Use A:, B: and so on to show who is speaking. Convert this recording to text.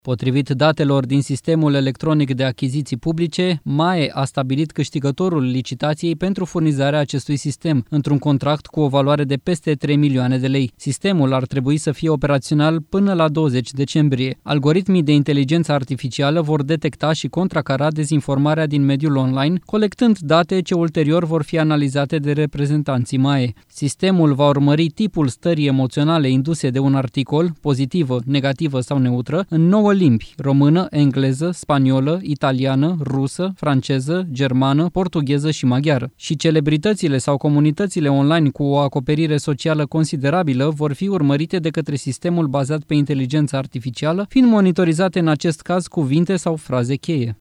A: Potrivit datelor din Sistemul Electronic de Achiziții Publice, MAE a stabilit câștigătorul licitației pentru furnizarea acestui sistem, într-un contract cu o valoare de peste 3 milioane de lei. Sistemul ar trebui să fie operațional până la 20 decembrie. Algoritmii de inteligență artificială vor detecta și contracara dezinformarea din mediul online, colectând date ce ulterior vor fi analizate de reprezentanții MAE. Sistemul va urmări tipul stării emoționale induse de un articol, pozitivă, negativă sau neutră, în 9 limbi: română, engleză, spaniolă, italiană, rusă, franceză, germană, portugheză și maghiară. Și celebritățile sau comunitățile online cu o acoperire socială considerabilă vor fi urmărite de către sistemul bazat pe inteligență artificială, fiind monitorizate în acest caz cuvinte sau fraze cheie.